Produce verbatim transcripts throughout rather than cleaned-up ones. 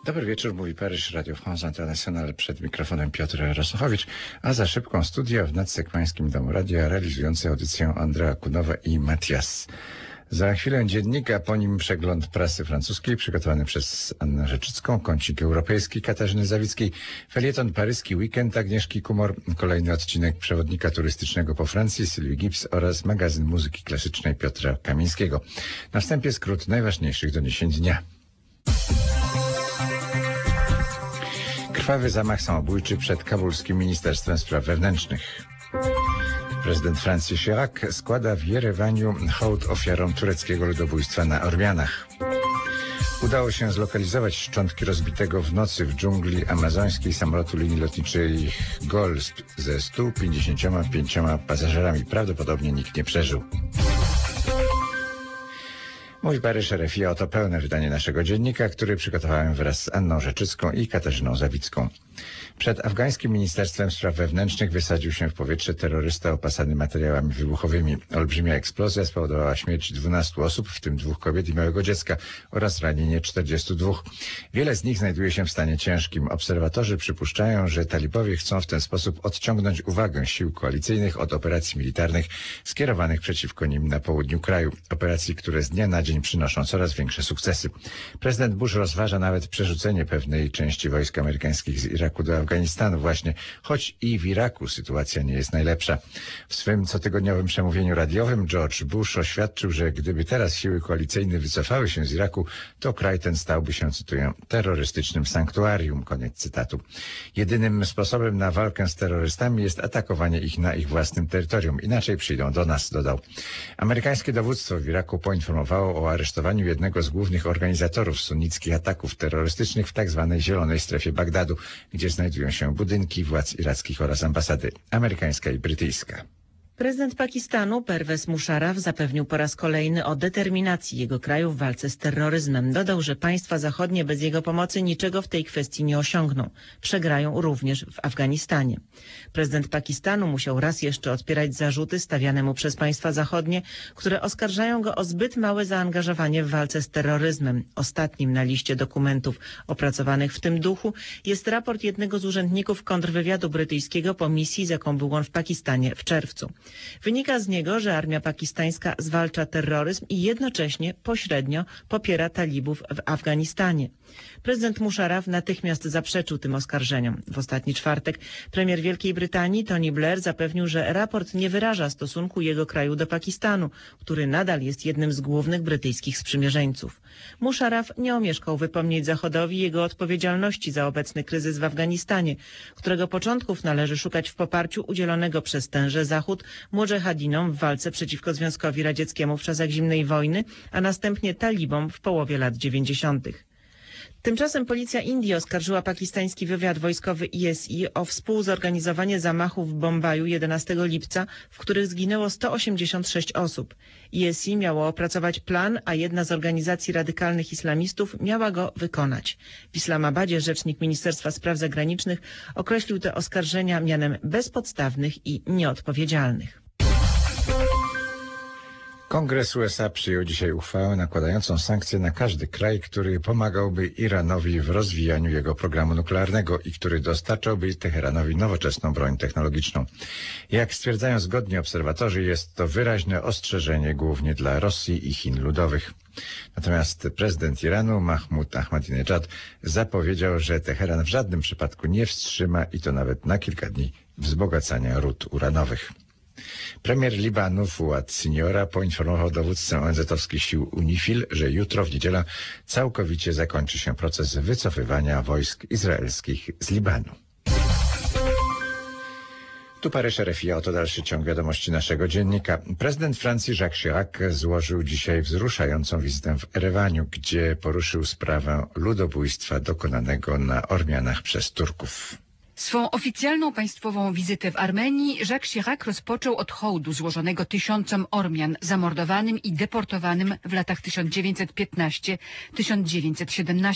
Dobry wieczór, mówi Paryż, Radio France International, przed mikrofonem Piotr Rosochowicz, a za szybką studia w Nadsekmańskim Domu Radia realizujący audycję Andrea Kunowa i Matias. Za chwilę dziennik, a po nim przegląd prasy francuskiej przygotowany przez Annę Rzeczycką, kącik europejski Katarzyny Zawickiej, felieton paryski Weekend Agnieszki Kumor, kolejny odcinek przewodnika turystycznego po Francji Sylwii Gibbs oraz magazyn muzyki klasycznej Piotra Kamińskiego. Na wstępie skrót najważniejszych doniesień dnia. Krwawy zamach samobójczy przed kabulskim Ministerstwem Spraw Wewnętrznych. Prezydent Francji Chirac składa w Jerewaniu hołd ofiarom tureckiego ludobójstwa na Ormianach. Udało się zlokalizować szczątki rozbitego w nocy w dżungli amazońskiej samolotu linii lotniczej Gol ze stu pięćdziesięcioma pięcioma pasażerami. Prawdopodobnie nikt nie przeżył. Mój Paryż R F I, oto pełne wydanie naszego dziennika, który przygotowałem wraz z Anną Rzeczycką i Katarzyną Zawicką. Przed afgańskim Ministerstwem Spraw Wewnętrznych wysadził się w powietrze terrorysta opasany materiałami wybuchowymi. Olbrzymia eksplozja spowodowała śmierć dwunastu osób, w tym dwóch kobiet i małego dziecka, oraz ranienie czterdziestu dwóch. Wiele z nich znajduje się w stanie ciężkim. Obserwatorzy przypuszczają, że talibowie chcą w ten sposób odciągnąć uwagę sił koalicyjnych od operacji militarnych skierowanych przeciwko nim na południu kraju. Operacji, które z dnia na dzień przynoszą coraz większe sukcesy. Prezydent Bush rozważa nawet przerzucenie pewnej części wojsk amerykańskich z Iraku do Afganistanu właśnie, choć i w Iraku sytuacja nie jest najlepsza. W swym cotygodniowym przemówieniu radiowym George Bush oświadczył, że gdyby teraz siły koalicyjne wycofały się z Iraku, to kraj ten stałby się, cytuję, terrorystycznym sanktuarium. Koniec cytatu. Jedynym sposobem na walkę z terrorystami jest atakowanie ich na ich własnym terytorium. Inaczej przyjdą do nas, dodał. Amerykańskie dowództwo w Iraku poinformowało o aresztowaniu jednego z głównych organizatorów sunnickich ataków terrorystycznych w tzw. zielonej strefie Bagdadu, gdzie znajdują się budynki władz irackich oraz ambasady amerykańska i brytyjska. Prezydent Pakistanu Pervez Musharraf zapewnił po raz kolejny o determinacji jego kraju w walce z terroryzmem. Dodał, że państwa zachodnie bez jego pomocy niczego w tej kwestii nie osiągną. Przegrają również w Afganistanie. Prezydent Pakistanu musiał raz jeszcze odpierać zarzuty stawiane mu przez państwa zachodnie, które oskarżają go o zbyt małe zaangażowanie w walce z terroryzmem. Ostatnim na liście dokumentów opracowanych w tym duchu jest raport jednego z urzędników kontrwywiadu brytyjskiego po misji, z jaką był on w Pakistanie w czerwcu. Wynika z niego, że armia pakistańska zwalcza terroryzm i jednocześnie pośrednio popiera talibów w Afganistanie. Prezydent Musharraf natychmiast zaprzeczył tym oskarżeniom. W ostatni czwartek premier Wielkiej Brytanii Tony Blair zapewnił, że raport nie wyraża stosunku jego kraju do Pakistanu, który nadal jest jednym z głównych brytyjskich sprzymierzeńców. Musharraf nie omieszkał wypomnieć Zachodowi jego odpowiedzialności za obecny kryzys w Afganistanie, którego początków należy szukać w poparciu udzielonego przez tenże Zachód mudżahidinom w walce przeciwko Związkowi Radzieckiemu w czasach zimnej wojny, a następnie talibom w połowie lat dziewięćdziesiątych. Tymczasem policja Indii oskarżyła pakistański wywiad wojskowy I S I o współzorganizowanie zamachów w Bombaju jedenastego lipca, w których zginęło sto osiemdziesiąt sześć osób. I S I miało opracować plan, a jedna z organizacji radykalnych islamistów miała go wykonać. W Islamabadzie rzecznik Ministerstwa Spraw Zagranicznych określił te oskarżenia mianem bezpodstawnych i nieodpowiedzialnych. Kongres U S A przyjął dzisiaj uchwałę nakładającą sankcje na każdy kraj, który pomagałby Iranowi w rozwijaniu jego programu nuklearnego i który dostarczałby Teheranowi nowoczesną broń technologiczną. Jak stwierdzają zgodnie obserwatorzy, jest to wyraźne ostrzeżenie głównie dla Rosji i Chin Ludowych. Natomiast prezydent Iranu Mahmud Ahmadinejad zapowiedział, że Teheran w żadnym przypadku nie wstrzyma, i to nawet na kilka dni, wzbogacania rud uranowych. Premier Libanu Fuad Siniora poinformował dowódcę O N Z-owskich sił UNIFIL, że jutro w niedzielę całkowicie zakończy się proces wycofywania wojsk izraelskich z Libanu. Tu Paryż R F I, oto dalszy ciąg wiadomości naszego dziennika. Prezydent Francji Jacques Chirac złożył dzisiaj wzruszającą wizytę w Erewaniu, gdzie poruszył sprawę ludobójstwa dokonanego na Ormianach przez Turków. Swą oficjalną państwową wizytę w Armenii Jacques Chirac rozpoczął od hołdu złożonego tysiącom Ormian zamordowanym i deportowanym w latach tysiąc dziewięćset piętnastym do tysiąc dziewięćset siedemnastego.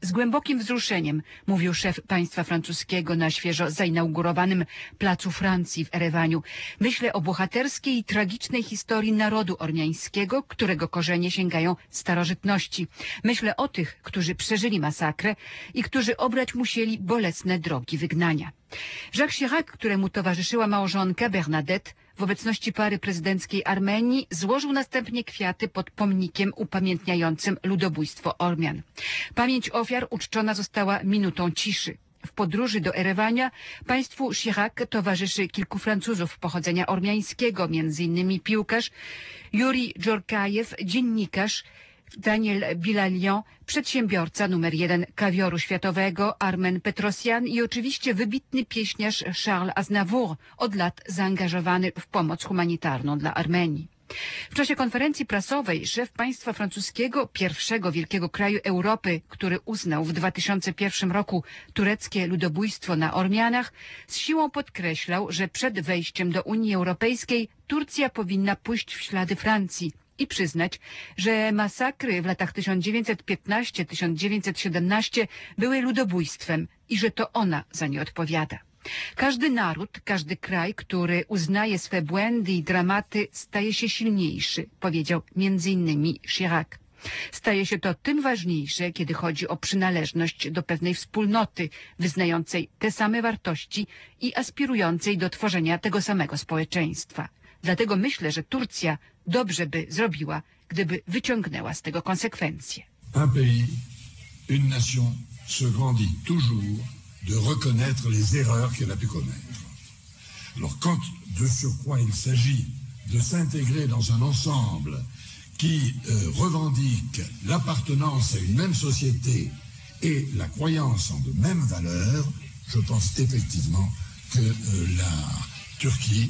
Z głębokim wzruszeniem mówił szef państwa francuskiego na świeżo zainaugurowanym placu Francji w Erewaniu. Myślę o bohaterskiej i tragicznej historii narodu ormiańskiego, którego korzenie sięgają starożytności. Myślę o tych, którzy przeżyli masakrę i którzy obrać musieli bolesne drogi wygnania. Jacques Chirac, któremu towarzyszyła małżonka Bernadette, w obecności pary prezydenckiej Armenii złożył następnie kwiaty pod pomnikiem upamiętniającym ludobójstwo Ormian. Pamięć ofiar uczczona została minutą ciszy. W podróży do Erewania państwu Chirac towarzyszy kilku Francuzów pochodzenia ormiańskiego, między innymi piłkarz Yuri Dżorkajew, dziennikarz Daniel Bilalian, przedsiębiorca numer jeden kawioru światowego Armen Petrosyan i oczywiście wybitny pieśniarz Charles Aznavour, od lat zaangażowany w pomoc humanitarną dla Armenii. W czasie konferencji prasowej szef państwa francuskiego, pierwszego wielkiego kraju Europy, który uznał w dwa tysiące pierwszym roku tureckie ludobójstwo na Ormianach, z siłą podkreślał, że przed wejściem do Unii Europejskiej Turcja powinna pójść w ślady Francji i przyznać, że masakry w latach tysiąc dziewięćset piętnastym do tysiąc dziewięćset siedemnastego były ludobójstwem i że to ona za nie odpowiada. Każdy naród, każdy kraj, który uznaje swe błędy i dramaty, staje się silniejszy, powiedział między innymi Chirac. Staje się to tym ważniejsze, kiedy chodzi o przynależność do pewnej wspólnoty, wyznającej te same wartości i aspirującej do tworzenia tego samego społeczeństwa. Dlatego myślę, że Turcja dobrze by zrobiła, gdyby wyciągnęła z tego konsekwencje. Un pays, une nation se grandit toujours de reconnaître les erreurs qu'elle a pu commettre. Alors quand de surcroît il s'agit de s'intégrer dans un ensemble qui euh, revendique l'appartenance à une même société et la croyance en de mêmes valeurs, je pense effectivement que euh, la Turquie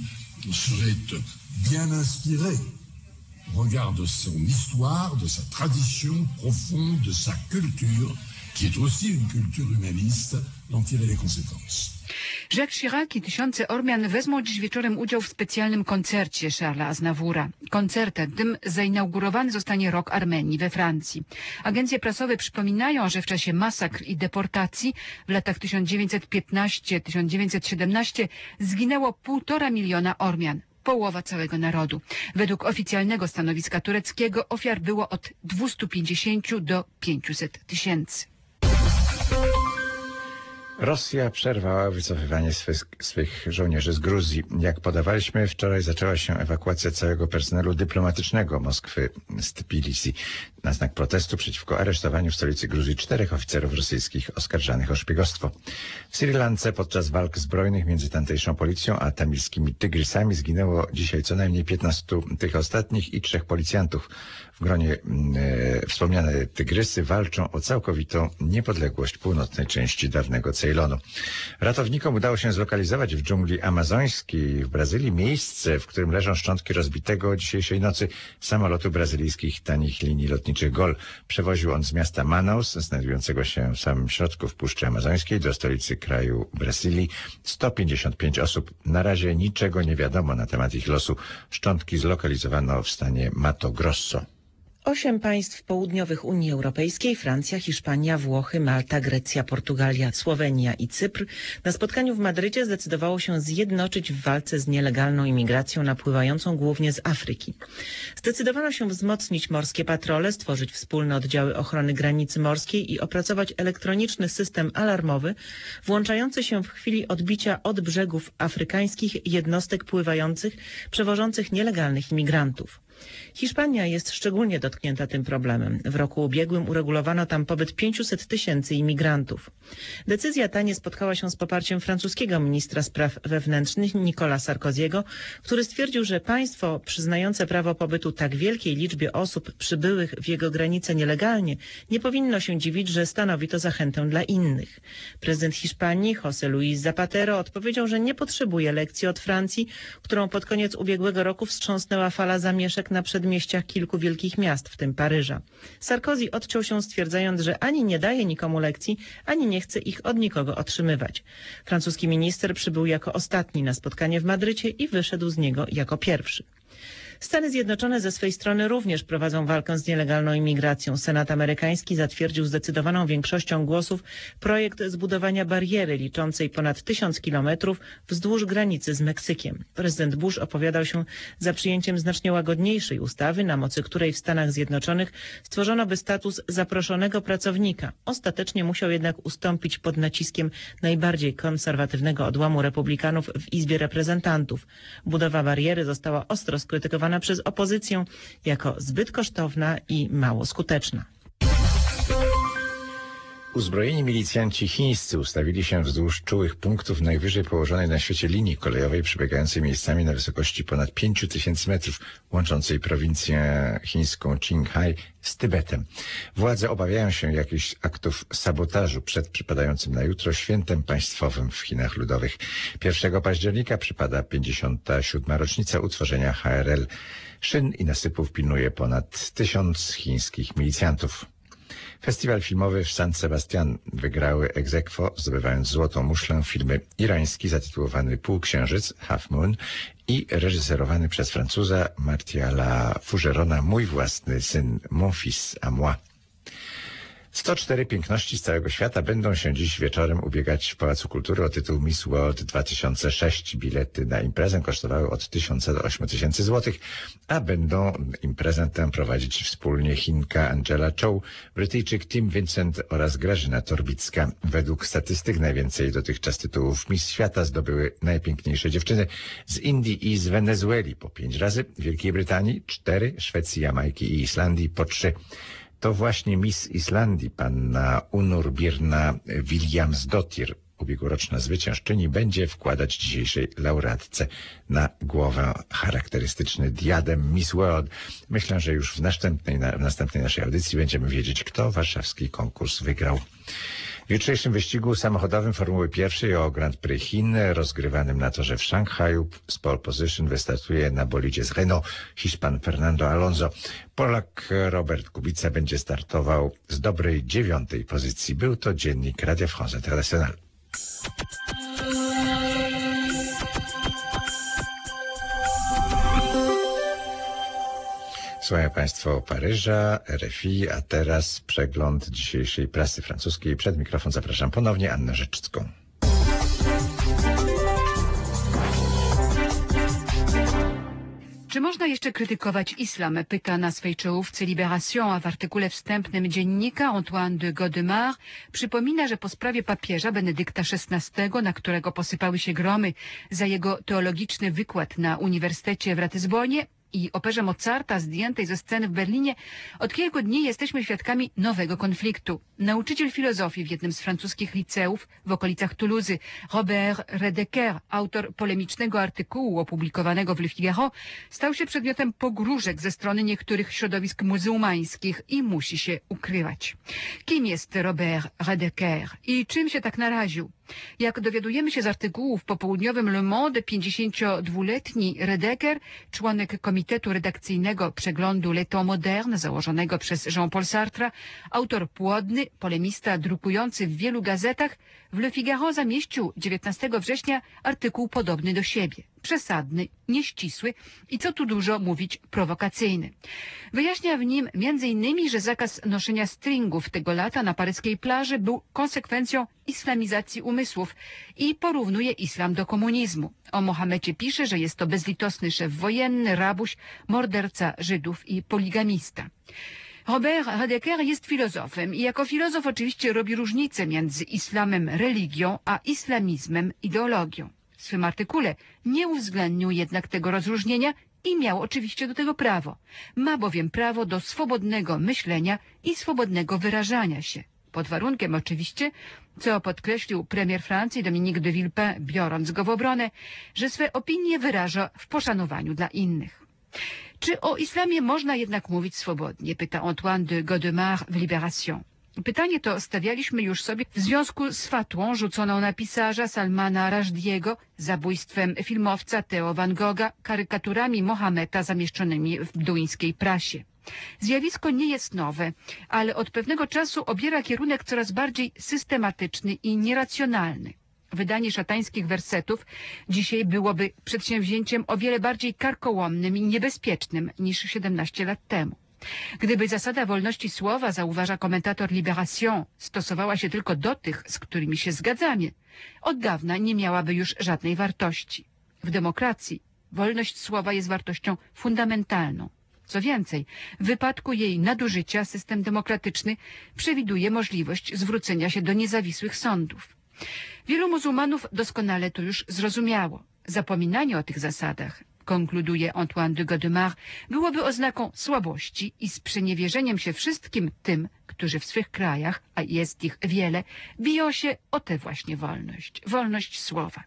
serait bien inspirée au regard de son histoire, de sa tradition profonde, de sa culture, qui est aussi une culture humaniste, dont il a les conséquences. Jacques Chirac i tysiące Ormian wezmą dziś wieczorem udział w specjalnym koncercie Charlesa Aznavoura. Koncertem tym zainaugurowany zostanie Rok Armenii we Francji. Agencje prasowe przypominają, że w czasie masakr i deportacji w latach tysiąc dziewięćset piętnastym do tysiąc dziewięćset siedemnastego zginęło półtora miliona Ormian. Połowa całego narodu. Według oficjalnego stanowiska tureckiego ofiar było od dwustu pięćdziesięciu do pięciuset tysięcy. Rosja przerwała wycofywanie swych, swych żołnierzy z Gruzji. Jak podawaliśmy, wczoraj zaczęła się ewakuacja całego personelu dyplomatycznego Moskwy z Tbilisi na znak protestu przeciwko aresztowaniu w stolicy Gruzji czterech oficerów rosyjskich oskarżanych o szpiegostwo. W Sri Lance podczas walk zbrojnych między tamtejszą policją a tamilskimi tygrysami zginęło dzisiaj co najmniej piętnastu tych ostatnich i trzech policjantów. W gronie e, wspomniane tygrysy walczą o całkowitą niepodległość północnej części dawnego Cejlonu. Ratownikom udało się zlokalizować w dżungli amazońskiej w Brazylii miejsce, w którym leżą szczątki rozbitego dzisiejszej nocy samolotu brazylijskich tanich linii lotniczych Gol. Przewoził on z miasta Manaus, znajdującego się w samym środku w Puszczy Amazońskiej, do stolicy kraju Brazylii sto pięćdziesiąt pięć osób. Na razie niczego nie wiadomo na temat ich losu. Szczątki zlokalizowano w stanie Mato Grosso. Osiem państw południowych Unii Europejskiej, Francja, Hiszpania, Włochy, Malta, Grecja, Portugalia, Słowenia i Cypr na spotkaniu w Madrycie zdecydowało się zjednoczyć w walce z nielegalną imigracją napływającą głównie z Afryki. Zdecydowano się wzmocnić morskie patrole, stworzyć wspólne oddziały ochrony granicy morskiej i opracować elektroniczny system alarmowy włączający się w chwili odbicia od brzegów afrykańskich jednostek pływających przewożących nielegalnych imigrantów. Hiszpania jest szczególnie dotknięta tym problemem. W roku ubiegłym uregulowano tam pobyt pięciuset tysięcy imigrantów. Decyzja ta nie spotkała się z poparciem francuskiego ministra spraw wewnętrznych Nicolas Sarkozy'ego, który stwierdził, że państwo przyznające prawo pobytu tak wielkiej liczbie osób przybyłych w jego granice nielegalnie nie powinno się dziwić, że stanowi to zachętę dla innych. Prezydent Hiszpanii José Luis Zapatero odpowiedział, że nie potrzebuje lekcji od Francji, którą pod koniec ubiegłego roku wstrząsnęła fala zamieszek na przedmieściach kilku wielkich miast, w tym Paryża. Sarkozy odciął się, stwierdzając, że ani nie daje nikomu lekcji, ani nie chce ich od nikogo otrzymywać. Francuski minister przybył jako ostatni na spotkanie w Madrycie i wyszedł z niego jako pierwszy. Stany Zjednoczone ze swej strony również prowadzą walkę z nielegalną imigracją. Senat amerykański zatwierdził zdecydowaną większością głosów projekt zbudowania bariery liczącej ponad tysiąc kilometrów wzdłuż granicy z Meksykiem. Prezydent Bush opowiadał się za przyjęciem znacznie łagodniejszej ustawy, na mocy której w Stanach Zjednoczonych stworzono by status zaproszonego pracownika. Ostatecznie musiał jednak ustąpić pod naciskiem najbardziej konserwatywnego odłamu republikanów w Izbie Reprezentantów. Budowa bariery została ostro skrytykowana przez opozycję jako zbyt kosztowna i mało skuteczna. Uzbrojeni milicjanci chińscy ustawili się wzdłuż czułych punktów najwyżej położonej na świecie linii kolejowej przebiegającej miejscami na wysokości ponad pięć tysięcy metrów, łączącej prowincję chińską Qinghai z Tybetem. Władze obawiają się jakichś aktów sabotażu przed przypadającym na jutro świętem państwowym w Chinach Ludowych. pierwszego października przypada pięćdziesiąta siódma rocznica utworzenia H R L. Szyn i nasypów pilnuje ponad tysiąc chińskich milicjantów. Festiwal filmowy w San Sebastian wygrały ex aequo, zdobywając złotą muszlę, filmy irański zatytułowany Półksiężyc, Half Moon i reżyserowany przez Francuza Martiala Fougerona Mój własny syn, Mon fils à moi. sto cztery piękności z całego świata będą się dziś wieczorem ubiegać w Pałacu Kultury o tytuł Miss World dwa tysiące sześć. Bilety na imprezę kosztowały od tysiąca do ośmiu tysięcy złotych, a będą imprezę tę prowadzić wspólnie Chinka Angela Chow, Brytyjczyk Tim Vincent oraz Grażyna Torbicka. Według statystyk najwięcej dotychczas tytułów Miss Świata zdobyły najpiękniejsze dziewczyny z Indii i z Wenezueli po pięć razy, Wielkiej Brytanii cztery, Szwecji, Jamajki i Islandii po trzy. To właśnie Miss Islandii, panna Unur Birna Williamsdottir, ubiegłoroczna zwyciężczyni, będzie wkładać dzisiejszej laureatce na głowę charakterystyczny diadem Miss World. Myślę, że już w następnej, na, w następnej naszej audycji będziemy wiedzieć, kto warszawski konkurs wygrał. W jutrzejszym wyścigu samochodowym Formuły pierwszej o Grand Prix Chin rozgrywanym na torze w Szanghaju z pole position wystartuje na bolidzie z Renault Hiszpan Fernando Alonso. Polak Robert Kubica będzie startował z dobrej dziewiątej pozycji. Był to dziennik Radio France International. Słuchają Państwo Paryża, R F I, a teraz przegląd dzisiejszej prasy francuskiej. Przed mikrofon zapraszam ponownie Annę Rzeczycką. Czy można jeszcze krytykować islam? Pyta na swej czołówce Libération, a w artykule wstępnym dziennika Antoine de Godemar przypomina, że po sprawie papieża Benedykta szesnastego, na którego posypały się gromy za jego teologiczny wykład na Uniwersytecie w Ratyzbonie, i operze Mozarta zdjętej ze sceny w Berlinie, od kilku dni jesteśmy świadkami nowego konfliktu. Nauczyciel filozofii w jednym z francuskich liceów w okolicach Toulouse, Robert Redeker, autor polemicznego artykułu opublikowanego w Le Figaro, stał się przedmiotem pogróżek ze strony niektórych środowisk muzułmańskich i musi się ukrywać. Kim jest Robert Redeker i czym się tak naraził? Jak dowiadujemy się z artykułu w popołudniowym Le Monde, pięćdziesięciodwuletni Redeker, członek komitetu redakcyjnego przeglądu Le Temps Moderne założonego przez Jean-Paul Sartre, autor płodny, polemista drukujący w wielu gazetach, w Le Figaro zamieścił dziewiętnastego września artykuł podobny do siebie. Przesadny, nieścisły i co tu dużo mówić prowokacyjny. Wyjaśnia w nim między innymi, że zakaz noszenia stringów tego lata na paryskiej plaży był konsekwencją islamizacji umysłów i porównuje islam do komunizmu. O Mohamecie pisze, że jest to bezlitosny szef wojenny, rabuś, morderca Żydów i poligamista. Robert Redeker jest filozofem i jako filozof oczywiście robi różnicę między islamem religią, a islamizmem ideologią. W swym artykule nie uwzględnił jednak tego rozróżnienia i miał oczywiście do tego prawo. Ma bowiem prawo do swobodnego myślenia i swobodnego wyrażania się. Pod warunkiem oczywiście, co podkreślił premier Francji Dominique de Villepin, biorąc go w obronę, że swe opinie wyraża w poszanowaniu dla innych. Czy o islamie można jednak mówić swobodnie? Pyta Antoine de Godemar w Libération. Pytanie to stawialiśmy już sobie w związku z fatłą rzuconą na pisarza Salmana Rushdie'ego, zabójstwem filmowca Theo Van Gogha, karykaturami Mohameta zamieszczonymi w duńskiej prasie. Zjawisko nie jest nowe, ale od pewnego czasu obiera kierunek coraz bardziej systematyczny i nieracjonalny. Wydanie szatańskich wersetów dzisiaj byłoby przedsięwzięciem o wiele bardziej karkołomnym i niebezpiecznym niż siedemnaście lat temu. Gdyby zasada wolności słowa, zauważa komentator Libération, stosowała się tylko do tych, z którymi się zgadzamy, od dawna nie miałaby już żadnej wartości. W demokracji wolność słowa jest wartością fundamentalną. Co więcej, w wypadku jej nadużycia system demokratyczny przewiduje możliwość zwrócenia się do niezawisłych sądów. Wielu muzułmanów doskonale to już zrozumiało. Zapominanie o tych zasadach, konkluduje Antoine de Godemar, byłoby oznaką słabości i sprzeniewierzeniem się wszystkim tym, którzy w swych krajach, a jest ich wiele, biją się o tę właśnie wolność, wolność słowa.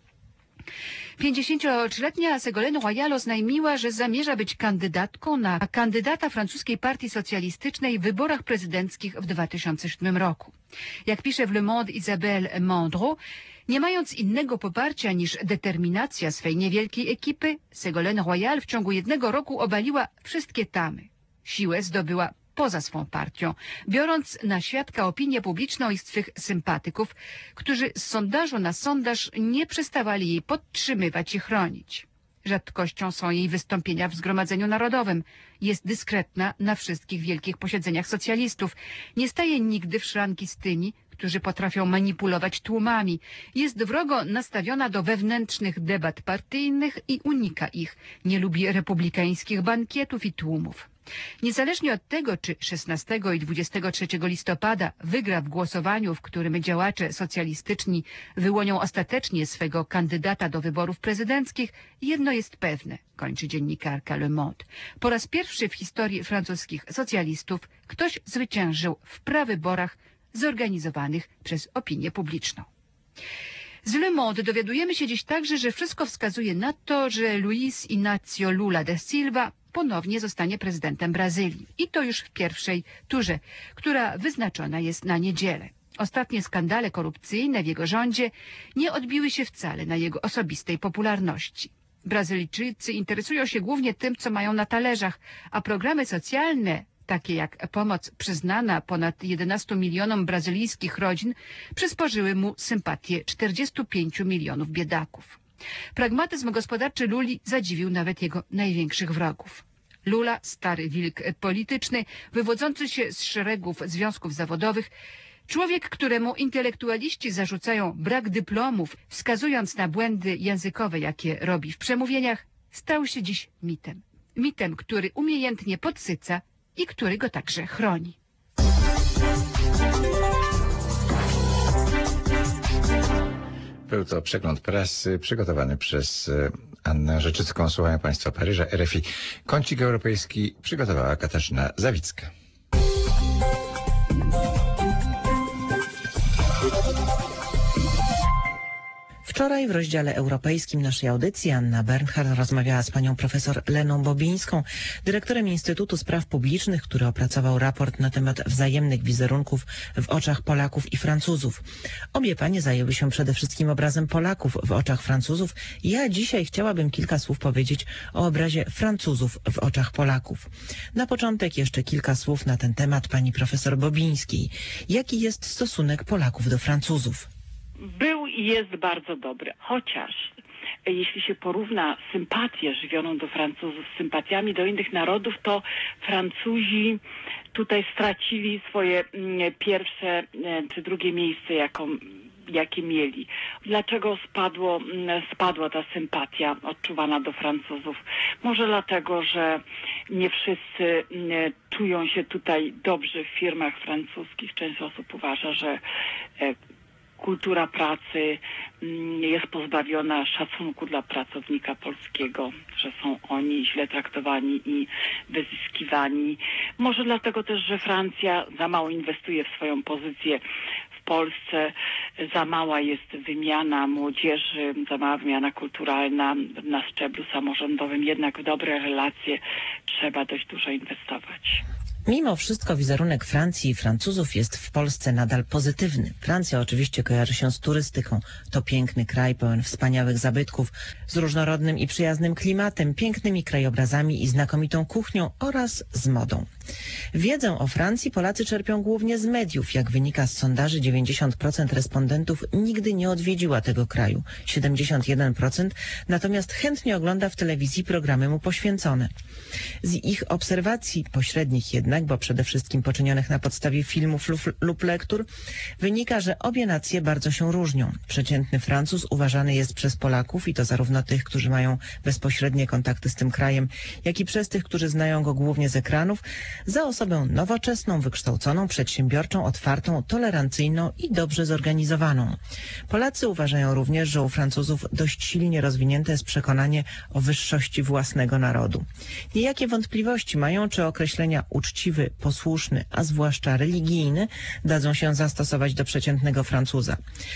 pięćdziesięciotrzyletnia Ségolène Royal oznajmiła, że zamierza być kandydatką na kandydata francuskiej partii socjalistycznej w wyborach prezydenckich w dwa tysiące siódmym roku. Jak pisze w Le Monde Isabelle Mandro, nie mając innego poparcia niż determinacja swej niewielkiej ekipy, Ségolène Royal w ciągu jednego roku obaliła wszystkie tamy. Siłę zdobyła poza swą partią, biorąc na świadka opinię publiczną i swych sympatyków, którzy z sondażu na sondaż nie przestawali jej podtrzymywać i chronić. Rzadkością są jej wystąpienia w Zgromadzeniu Narodowym. Jest dyskretna na wszystkich wielkich posiedzeniach socjalistów. Nie staje nigdy w szranki z tymi, którzy potrafią manipulować tłumami. Jest wrogo nastawiona do wewnętrznych debat partyjnych i unika ich. Nie lubi republikańskich bankietów i tłumów. Niezależnie od tego, czy szesnastego i dwudziestego trzeciego listopada wygra w głosowaniu, w którym działacze socjalistyczni wyłonią ostatecznie swego kandydata do wyborów prezydenckich, jedno jest pewne, kończy dziennikarka Le Monde. Po raz pierwszy w historii francuskich socjalistów ktoś zwyciężył w prawyborach zorganizowanych przez opinię publiczną. Z Le Monde dowiadujemy się dziś także, że wszystko wskazuje na to, że Luiz Inácio Lula da Silva ponownie zostanie prezydentem Brazylii. I to już w pierwszej turze, która wyznaczona jest na niedzielę. Ostatnie skandale korupcyjne w jego rządzie nie odbiły się wcale na jego osobistej popularności. Brazylijczycy interesują się głównie tym, co mają na talerzach, a programy socjalne, takie jak pomoc przyznana ponad jedenastu milionom brazylijskich rodzin, przysporzyły mu sympatię czterdziestu pięciu milionów biedaków. Pragmatyzm gospodarczy Luli zadziwił nawet jego największych wrogów. Lula, stary wilk polityczny, wywodzący się z szeregów związków zawodowych, człowiek, któremu intelektualiści zarzucają brak dyplomów, wskazując na błędy językowe, jakie robi w przemówieniach, stał się dziś mitem. Mitem, który umiejętnie podsyca i który go także chroni. Był to przegląd prasy przygotowany przez Annę Rzeczycką. Słuchają Państwa Paryża, R F I. Kącik europejski przygotowała Katarzyna Zawicka. Wczoraj w rozdziale europejskim naszej audycji Anna Bernhard rozmawiała z panią profesor Leną Bobińską, dyrektorem Instytutu Spraw Publicznych, który opracował raport na temat wzajemnych wizerunków w oczach Polaków i Francuzów. Obie panie zajęły się przede wszystkim obrazem Polaków w oczach Francuzów. Ja dzisiaj chciałabym kilka słów powiedzieć o obrazie Francuzów w oczach Polaków. Na początek jeszcze kilka słów na ten temat pani profesor Bobińskiej. Jaki jest stosunek Polaków do Francuzów? Był i jest bardzo dobry, chociaż jeśli się porówna sympatię żywioną do Francuzów z sympatiami do innych narodów, to Francuzi tutaj stracili swoje pierwsze czy drugie miejsce, jaką, jakie mieli. Dlaczego spadło, spadła ta sympatia odczuwana do Francuzów? Może dlatego, że nie wszyscy czują się tutaj dobrze w firmach francuskich. Część osób uważa, że kultura pracy jest pozbawiona szacunku dla pracownika polskiego, że są oni źle traktowani i wyzyskiwani. Może dlatego też, że Francja za mało inwestuje w swoją pozycję w Polsce, za mała jest wymiana młodzieży, za mała wymiana kulturalna na szczeblu samorządowym. Jednak w dobre relacje trzeba dość dużo inwestować. Mimo wszystko wizerunek Francji i Francuzów jest w Polsce nadal pozytywny. Francja oczywiście kojarzy się z turystyką. To piękny kraj pełen wspaniałych zabytków, z różnorodnym i przyjaznym klimatem, pięknymi krajobrazami i znakomitą kuchnią oraz z modą. Wiedzę o Francji Polacy czerpią głównie z mediów. Jak wynika z sondaży, dziewięćdziesiąt procent respondentów nigdy nie odwiedziła tego kraju. siedemdziesiąt jeden procent natomiast chętnie ogląda w telewizji programy mu poświęcone. Z ich obserwacji, pośrednich jednak, bo przede wszystkim poczynionych na podstawie filmów lub, lub lektur, wynika, że obie nacje bardzo się różnią. Przeciętny Francuz uważany jest przez Polaków, i to zarówno tych, którzy mają bezpośrednie kontakty z tym krajem, jak i przez tych, którzy znają go głównie z ekranów, za osobę nowoczesną, wykształconą, przedsiębiorczą, otwartą, tolerancyjną i dobrze zorganizowaną. Polacy uważają również, że u Francuzów dość silnie rozwinięte jest przekonanie o wyższości własnego narodu. Niejakie wątpliwości mają, czy określenia uczciwy, posłuszny, a zwłaszcza religijny dadzą się zastosować do przeciętnego Francuza.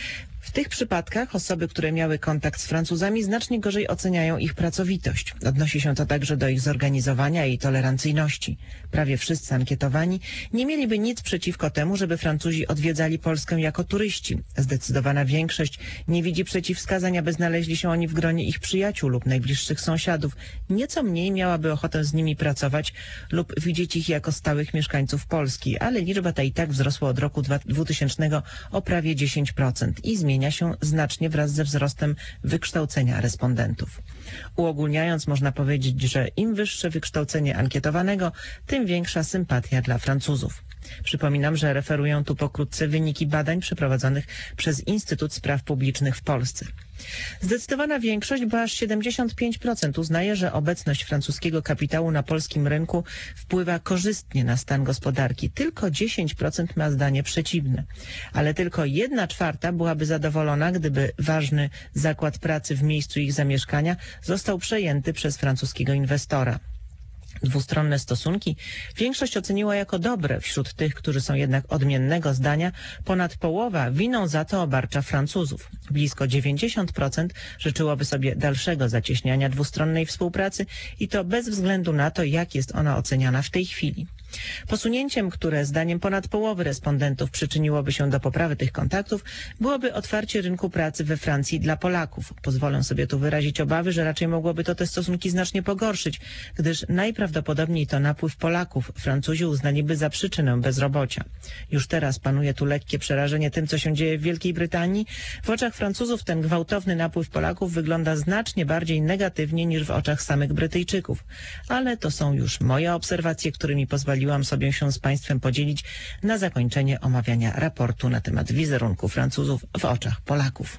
W tych przypadkach osoby, które miały kontakt z Francuzami, znacznie gorzej oceniają ich pracowitość. Odnosi się to także do ich zorganizowania i tolerancyjności. Prawie wszyscy ankietowani nie mieliby nic przeciwko temu, żeby Francuzi odwiedzali Polskę jako turyści. Zdecydowana większość nie widzi przeciwwskazań, aby znaleźli się oni w gronie ich przyjaciół lub najbliższych sąsiadów. Nieco mniej miałaby ochotę z nimi pracować lub widzieć ich jako stałych mieszkańców Polski, ale liczba ta i tak wzrosła od roku dwutysięcznego o prawie dziesięć procent i zmienia się znacznie wraz ze wzrostem wykształcenia respondentów. Uogólniając, można powiedzieć, że im wyższe wykształcenie ankietowanego, tym większa sympatia dla Francuzów. Przypominam, że referuję tu pokrótce wyniki badań przeprowadzonych przez Instytut Spraw Publicznych w Polsce. Zdecydowana większość, bo aż siedemdziesiąt pięć procent uznaje, że obecność francuskiego kapitału na polskim rynku wpływa korzystnie na stan gospodarki. Tylko dziesięć procent ma zdanie przeciwne. Ale tylko jedna czwarta byłaby zadowolona, gdyby ważny zakład pracy w miejscu ich zamieszkania został przejęty przez francuskiego inwestora. Dwustronne stosunki większość oceniła jako dobre. Wśród tych, którzy są jednak odmiennego zdania, ponad połowa winą za to obarcza Francuzów. Blisko dziewięćdziesiąt procent życzyłoby sobie dalszego zacieśniania dwustronnej współpracy i to bez względu na to, jak jest ona oceniana w tej chwili. Posunięciem, które zdaniem ponad połowy respondentów przyczyniłoby się do poprawy tych kontaktów, byłoby otwarcie rynku pracy we Francji dla Polaków. Pozwolę sobie tu wyrazić obawy, że raczej mogłoby to te stosunki znacznie pogorszyć, gdyż najprawdopodobniej to napływ Polaków Francuzi uznaliby za przyczynę bezrobocia. Już teraz panuje tu lekkie przerażenie tym, co się dzieje w Wielkiej Brytanii. W oczach Francuzów ten gwałtowny napływ Polaków wygląda znacznie bardziej negatywnie niż w oczach samych Brytyjczyków. Ale to są już moje obserwacje, którymi pozwoliłam sobie się z Państwem podzielić na zakończenie omawiania raportu na temat wizerunku Francuzów w oczach Polaków.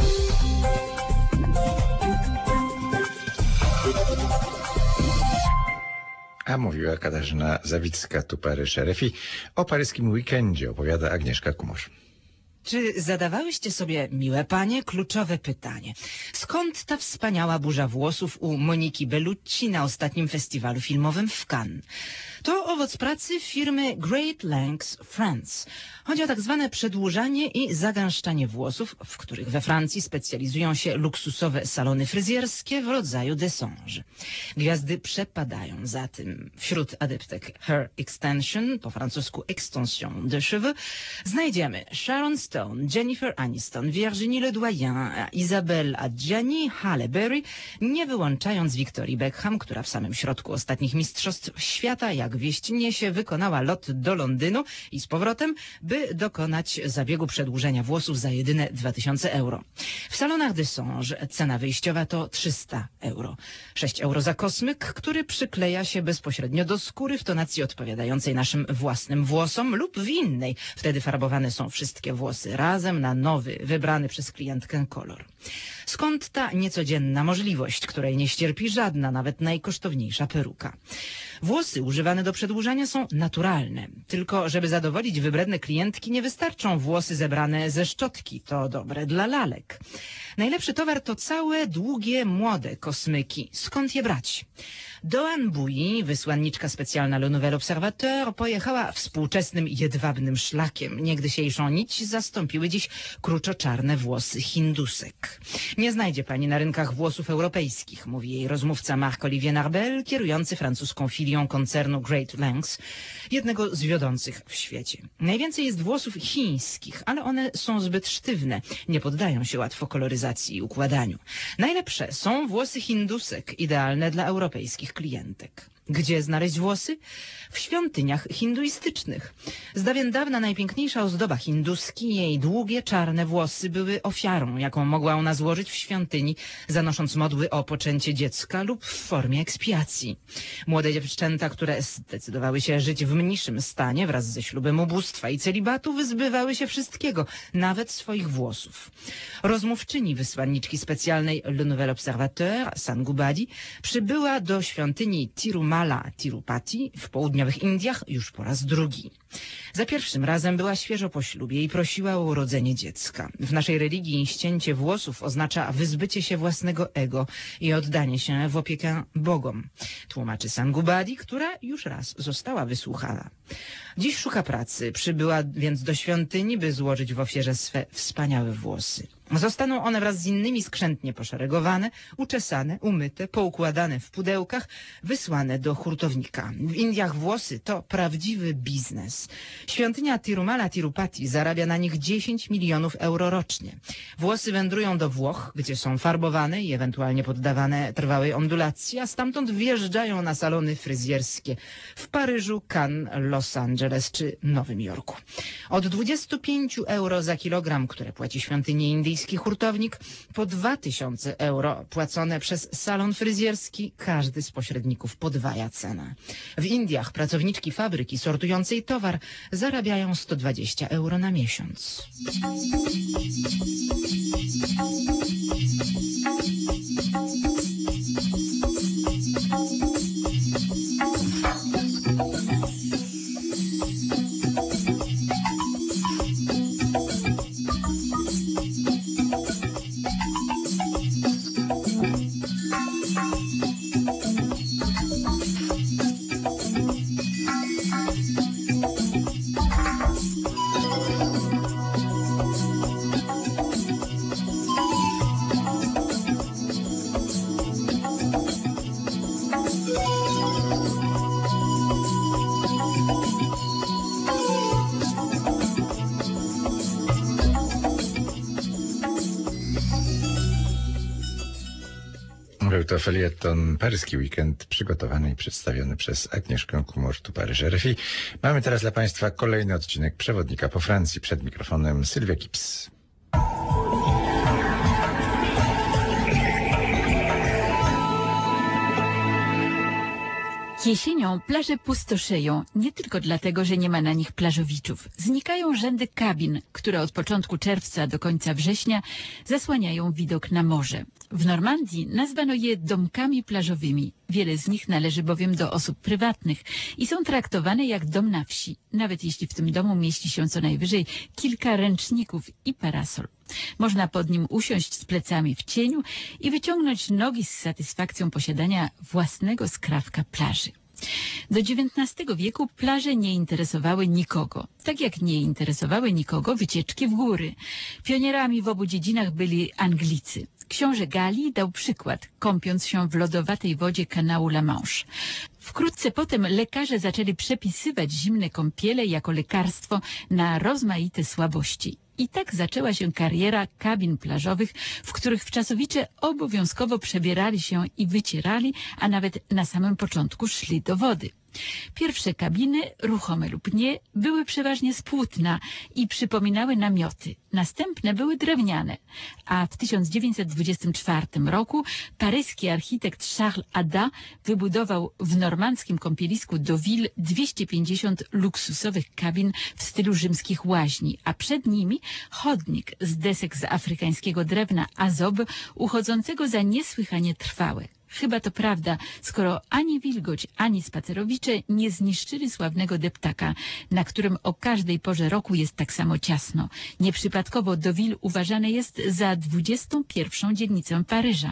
A mówiła Katarzyna Zawicka, tu Paryż R F I. O paryskim weekendzie opowiada Agnieszka Kumosz. Czy zadawałeście sobie, miłe panie, kluczowe pytanie? Skąd ta wspaniała burza włosów u Moniki Bellucci na ostatnim festiwalu filmowym w Cannes? To owoc pracy firmy Great Lengths France. Chodzi o tak zwane przedłużanie i zagęszczanie włosów, w których we Francji specjalizują się luksusowe salony fryzjerskie w rodzaju Dessange. Gwiazdy przepadają za tym. Wśród adeptek Hair Extension, po francusku extension de cheveux, znajdziemy Sharon Stone, Jennifer Aniston, Virginie Ledoyen, Isabelle Adjani, Halle Berry, nie wyłączając Victorii Beckham, która w samym środku ostatnich mistrzostw świata, jak wieść niesie, wykonała lot do Londynu i z powrotem, by dokonać zabiegu przedłużenia włosów za jedyne dwa tysiące euro. W salonach Dessange cena wyjściowa to trzysta euro. sześć euro za kosmyk, który przykleja się bezpośrednio do skóry w tonacji odpowiadającej naszym własnym włosom lub w innej. Wtedy farbowane są wszystkie włosy razem na nowy, wybrany przez klientkę kolor. Skąd ta niecodzienna możliwość, której nie ścierpi żadna, nawet najkosztowniejsza peruka? Włosy używane do przedłużania są naturalne. Tylko żeby zadowolić wybredne klientki, nie wystarczą włosy zebrane ze szczotki. To dobre dla lalek. Najlepszy towar to całe, długie, młode kosmyki. Skąd je brać? Doan Bouilly, wysłanniczka specjalna Le Nouvel Observateur, pojechała współczesnym jedwabnym szlakiem. Niegdysiejszą nić zastąpiły dziś kruczoczarne włosy hindusek. Nie znajdzie pani na rynkach włosów europejskich, mówi jej rozmówca Marc-Olivier Narbel, kierujący francuską filią koncernu Great Lengths, jednego z wiodących w świecie. Najwięcej jest włosów chińskich, ale one są zbyt sztywne, nie poddają się łatwo koloryzacji i układaniu. Najlepsze są włosy hindusek, idealne dla europejskich klientek. Gdzie znaleźć włosy? W świątyniach hinduistycznych. Z dawien dawna najpiękniejsza ozdoba hinduski, jej długie, czarne włosy były ofiarą, jaką mogła ona złożyć w świątyni, zanosząc modły o poczęcie dziecka lub w formie ekspiacji. Młode dziewczęta, które zdecydowały się żyć w mniejszym stanie wraz ze ślubem ubóstwa i celibatu, wyzbywały się wszystkiego, nawet swoich włosów. Rozmówczyni wysłanniczki specjalnej Le Nouvel Observateur, Sangubadi, przybyła do świątyni Tirumala Tirupati w południowych Indiach już po raz drugi. Za pierwszym razem była świeżo po ślubie i prosiła o urodzenie dziecka. W naszej religii ścięcie włosów oznacza wyzbycie się własnego ego i oddanie się w opiekę Bogom, tłumaczy Sangubadi, która już raz została wysłuchana. Dziś szuka pracy, przybyła więc do świątyni, by złożyć w ofierze swe wspaniałe włosy. Zostaną one wraz z innymi skrzętnie poszeregowane, uczesane, umyte, poukładane w pudełkach, wysłane do hurtownika. W Indiach włosy to prawdziwy biznes. Świątynia Tirumala Tirupati zarabia na nich dziesięć milionów euro rocznie. Włosy wędrują do Włoch, gdzie są farbowane i ewentualnie poddawane trwałej ondulacji, a stamtąd wjeżdżają na salony fryzjerskie w Paryżu, Cannes, Los Angeles czy Nowym Jorku. Od dwudziestu pięciu euro za kilogram, które płaci świątyni indyjskiej hurtownik, po dwa tysiące euro płacone przez salon fryzjerski, każdy z pośredników podwaja cenę. W Indiach pracowniczki fabryki sortującej towar zarabiają sto dwadzieścia euro na miesiąc. Był to felieton Paryski Weekend, przygotowany i przedstawiony przez Agnieszkę Kumor, tu Paryż R F I. Mamy teraz dla Państwa kolejny odcinek Przewodnika po Francji. Przed mikrofonem Sylwia Kips. Jesienią plaże pustoszeją nie tylko dlatego, że nie ma na nich plażowiczów. Znikają rzędy kabin, które od początku czerwca do końca września zasłaniają widok na morze. W Normandii nazwano je domkami plażowymi. Wiele z nich należy bowiem do osób prywatnych i są traktowane jak dom na wsi, nawet jeśli w tym domu mieści się co najwyżej kilka ręczników i parasol. Można pod nim usiąść z plecami w cieniu i wyciągnąć nogi z satysfakcją posiadania własnego skrawka plaży. Do dziewiętnastego wieku plaże nie interesowały nikogo, tak jak nie interesowały nikogo wycieczki w góry. Pionierami w obu dziedzinach byli Anglicy. Książę Galii dał przykład, kąpiąc się w lodowatej wodzie kanału La Manche. Wkrótce potem lekarze zaczęli przepisywać zimne kąpiele jako lekarstwo na rozmaite słabości. I tak zaczęła się kariera kabin plażowych, w których wczasowicze obowiązkowo przebierali się i wycierali, a nawet na samym początku szli do wody. Pierwsze kabiny, ruchome lub nie, były przeważnie z płótna i przypominały namioty. Następne były drewniane, a w tysiąc dziewięćset dwudziestym czwartym roku paryski architekt Charles Adat wybudował w normandzkim kąpielisku Deauville dwieście pięćdziesiąt luksusowych kabin w stylu rzymskich łaźni, a przed nimi chodnik z desek z afrykańskiego drewna azob, uchodzącego za niesłychanie trwałe. Chyba to prawda, skoro ani wilgoć, ani spacerowicze nie zniszczyli sławnego deptaka, na którym o każdej porze roku jest tak samo ciasno. Nieprzypadkowo Deauville uważane jest za dwudziestą pierwszą dzielnicę Paryża.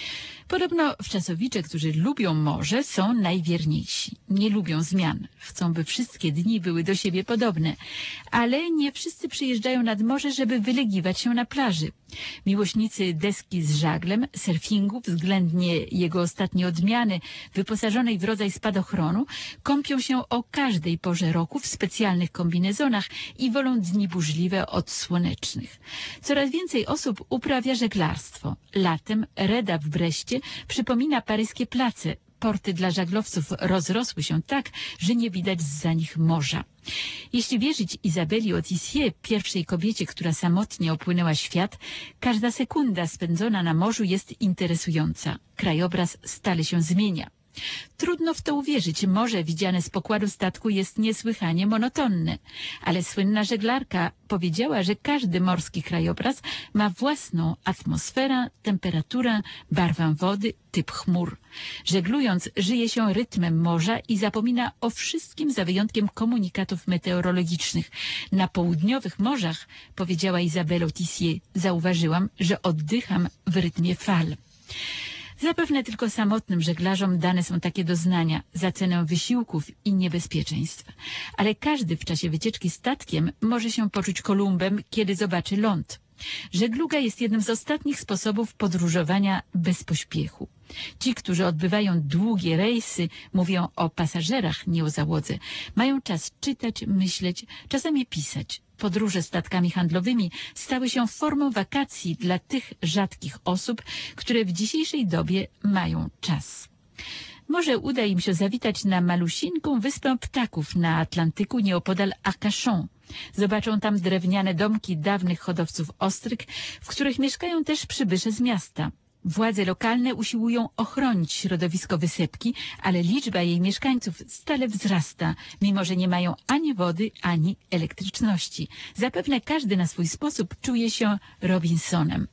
Podobno wczasowicze, którzy lubią morze, są najwierniejsi. Nie lubią zmian. Chcą, by wszystkie dni były do siebie podobne. Ale nie wszyscy przyjeżdżają nad morze, żeby wylegiwać się na plaży. Miłośnicy deski z żaglem, surfingu, względnie jego ostatniej odmiany, wyposażonej w rodzaj spadochronu, kąpią się o każdej porze roku w specjalnych kombinezonach i wolą dni burzliwe od słonecznych. Coraz więcej osób uprawia żeglarstwo. Latem Reda w Breście przypomina paryskie place. porty dla żaglowców rozrosły się tak, że nie widać zza nich morza. Jeśli wierzyć Izabeli Autissier, pierwszej kobiecie, która samotnie opłynęła świat, każda sekunda spędzona na morzu jest interesująca. Krajobraz stale się zmienia. Trudno w to uwierzyć. Morze widziane z pokładu statku jest niesłychanie monotonne. Ale słynna żeglarka powiedziała, że każdy morski krajobraz ma własną atmosferę, temperaturę, barwę wody, typ chmur. Żeglując, żyje się rytmem morza i zapomina o wszystkim za wyjątkiem komunikatów meteorologicznych. Na południowych morzach, powiedziała Izabela Autissier, zauważyłam, że oddycham w rytmie fal. Zapewne tylko samotnym żeglarzom dane są takie doznania za cenę wysiłków i niebezpieczeństw. Ale każdy w czasie wycieczki statkiem może się poczuć Kolumbem, kiedy zobaczy ląd. Żegluga jest jednym z ostatnich sposobów podróżowania bez pośpiechu. Ci, którzy odbywają długie rejsy, mówią o pasażerach, nie o załodze. Mają czas czytać, myśleć, czasami pisać. Podróże statkami handlowymi stały się formą wakacji dla tych rzadkich osób, które w dzisiejszej dobie mają czas. Może uda im się zawitać na malusieńką wyspę ptaków na Atlantyku nieopodal Arcachon. Zobaczą tam drewniane domki dawnych hodowców ostryg, w których mieszkają też przybysze z miasta. Władze lokalne usiłują ochronić środowisko wysepki, ale liczba jej mieszkańców stale wzrasta, mimo że nie mają ani wody, ani elektryczności. Zapewne każdy na swój sposób czuje się Robinsonem.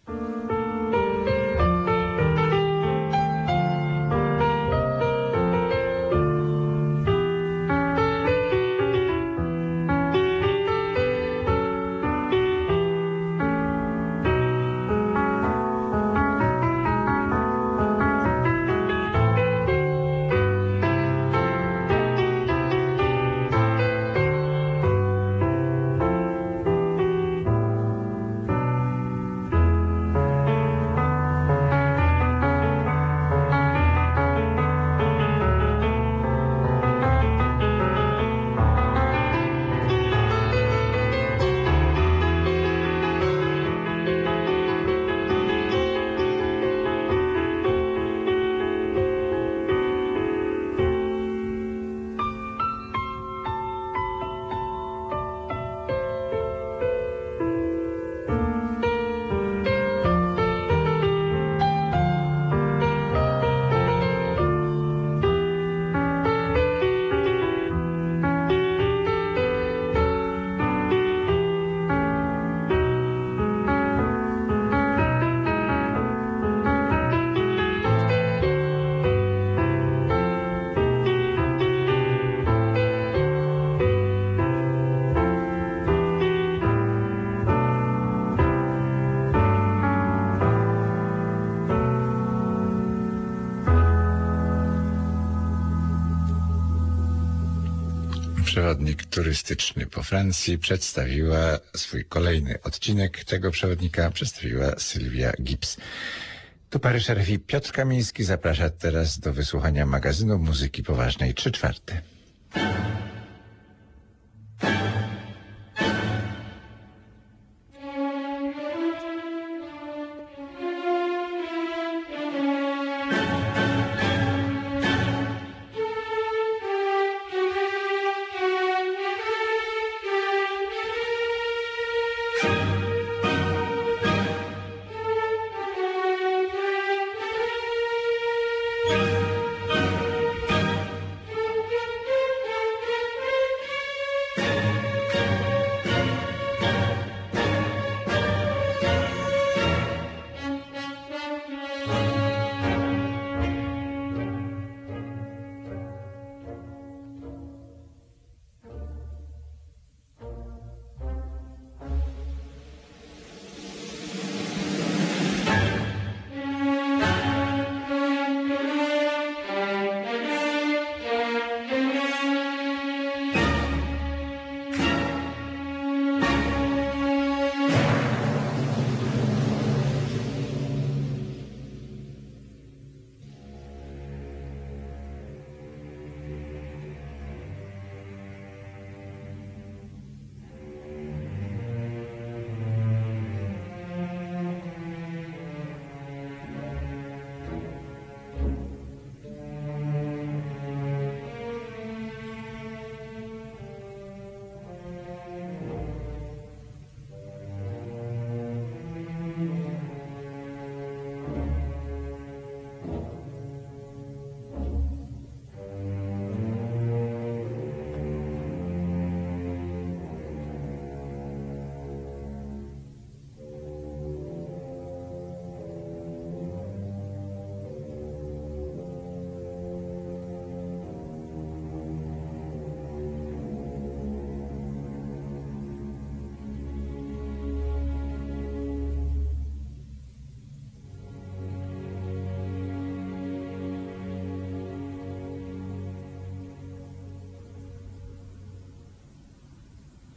Przewodnik turystyczny po Francji przedstawiła swój kolejny odcinek. Tego przewodnika przedstawiła Sylwia Gibbs. Tu Paryż R F I. Piotr Kamiński zaprasza teraz do wysłuchania magazynu Muzyki Poważnej trzy czwarte.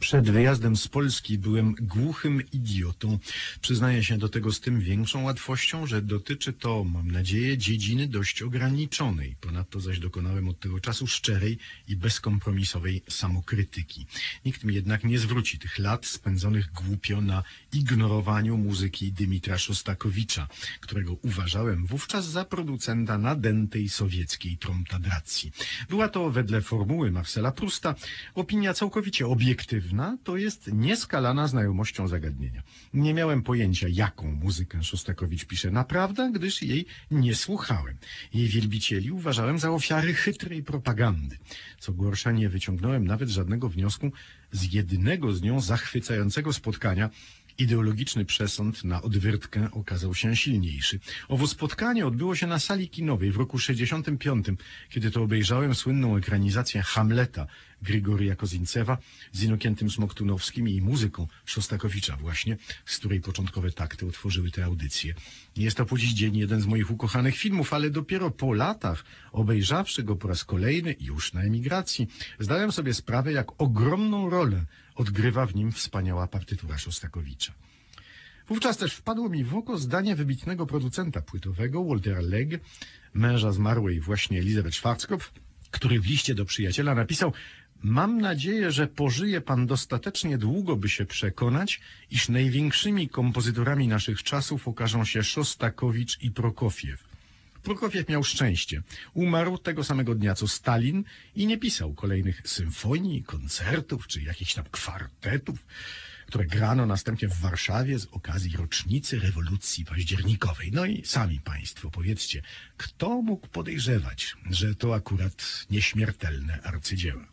Przed wyjazdem z Polski byłem głuchym idiotą. Przyznaję się do tego z tym większą łatwością, że dotyczy to, mam nadzieję, dziedziny dość ograniczonej. Ponadto zaś dokonałem od tego czasu szczerej i bezkompromisowej samokrytyki. Nikt mi jednak nie zwróci tych lat spędzonych głupio na ignorowaniu muzyki Dymitra Szostakowicza, którego uważałem wówczas za producenta nadętej sowieckiej tromtadracji. Była to wedle formuły Marcela Prusta opinia całkowicie obiektywna, to jest nieskalana znajomością zagadnienia. Nie miałem pojęcia, jaką muzykę Szostakowicz pisze naprawdę, gdyż jej nie słuchałem. Jej wielbicieli uważałem za ofiary chytrej propagandy. Co gorsza, nie wyciągnąłem nawet żadnego wniosku z jedynego z nią zachwycającego spotkania. Ideologiczny przesąd na odwyrtkę okazał się silniejszy. Owo spotkanie odbyło się na sali kinowej w roku sześćdziesiątym piątym, kiedy to obejrzałem słynną ekranizację Hamleta Grigoria Kozincewa z Inokientym Smoktunowskim i muzyką Szostakowicza właśnie, z której początkowe takty utworzyły tę audycję. Jest to po dziś dzień jeden z moich ukochanych filmów, ale dopiero po latach, obejrzawszy go po raz kolejny już na emigracji, zdałem sobie sprawę, jak ogromną rolę odgrywa w nim wspaniała partytura Szostakowicza. Wówczas też wpadło mi w oko zdanie wybitnego producenta płytowego Waltera Legg, męża zmarłej właśnie Elizabeth Schwarzkopf, który w liście do przyjaciela napisał: mam nadzieję, że pożyje pan dostatecznie długo, by się przekonać, iż największymi kompozytorami naszych czasów okażą się Szostakowicz i Prokofiew. Prokofiew miał szczęście. Umarł tego samego dnia co Stalin i nie pisał kolejnych symfonii, koncertów czy jakichś tam kwartetów, które grano następnie w Warszawie z okazji rocznicy rewolucji październikowej. No i sami państwo powiedzcie, kto mógł podejrzewać, że to akurat nieśmiertelne arcydzieła?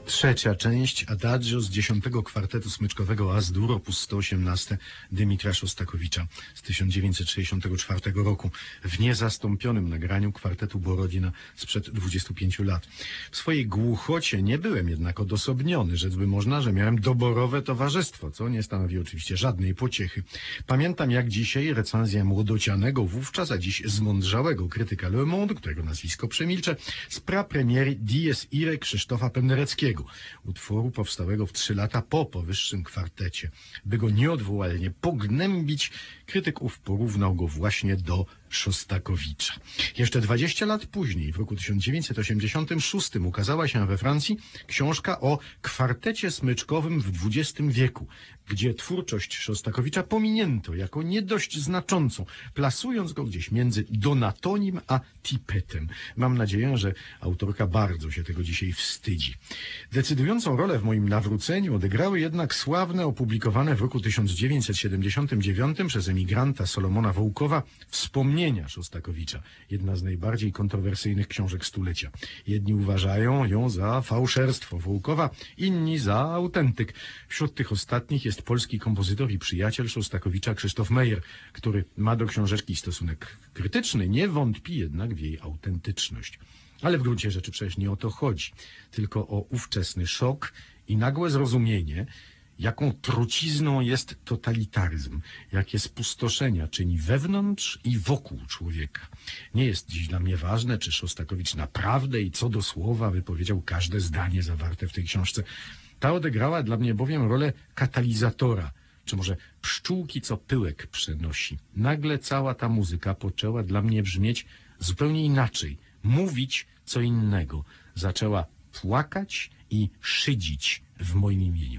Trzecia część Adagio z dziesiątego kwartetu smyczkowego As-dur op. sto osiemnaście Dymitra Szostakowicza z tysiąc dziewięćset sześćdziesiątego czwartego roku w niezastąpionym nagraniu kwartetu Borodina sprzed dwudziestu pięciu lat. W swojej głuchocie nie byłem jednak odosobniony, rzec by można, że miałem doborowe towarzystwo, co nie stanowi oczywiście żadnej pociechy. Pamiętam jak dzisiaj recenzję młodocianego wówczas, a dziś zmądrzałego krytyka Le Monde, którego nazwisko przemilczę, z prapremiery Dies Irae Krzysztofa Pendereckiego, utworu powstałego w trzy lata po powyższym kwartecie. By go nieodwołalnie pognębić, krytyk ów porównał go właśnie do Szostakowicza. Jeszcze dwadzieścia lat później, w roku tysiąc dziewięćset osiemdziesiątym szóstym, ukazała się we Francji książka o kwartecie smyczkowym w dwudziestym wieku, gdzie twórczość Szostakowicza pominięto jako nie dość znaczącą, plasując go gdzieś między Donatonim a Tipetem. Mam nadzieję, że autorka bardzo się tego dzisiaj wstydzi. Decydującą rolę w moim nawróceniu odegrały jednak sławne, opublikowane w roku tysiąc dziewięćset siedemdziesiątym dziewiątym przez emigranta Solomona Wołkowa Wspomnienia Szostakowicza, jedna z najbardziej kontrowersyjnych książek stulecia. Jedni uważają ją za fałszerstwo Wołkowa, inni za autentyk. Wśród tych ostatnich jest polski kompozytor i przyjaciel Szostakowicza Krzysztof Meyer, który ma do książeczki stosunek krytyczny, nie wątpi jednak w jej autentyczność. Ale w gruncie rzeczy przecież nie o to chodzi, tylko o ówczesny szok i nagłe zrozumienie, jaką trucizną jest totalitaryzm, jakie spustoszenia czyni wewnątrz i wokół człowieka. Nie jest dziś dla mnie ważne, czy Szostakowicz naprawdę i co do słowa wypowiedział każde zdanie zawarte w tej książce. Ta odegrała dla mnie bowiem rolę katalizatora, czy może pszczółki, co pyłek przenosi. Nagle cała ta muzyka poczęła dla mnie brzmieć zupełnie inaczej, mówić co innego. Zaczęła płakać i szydzić w moim imieniu.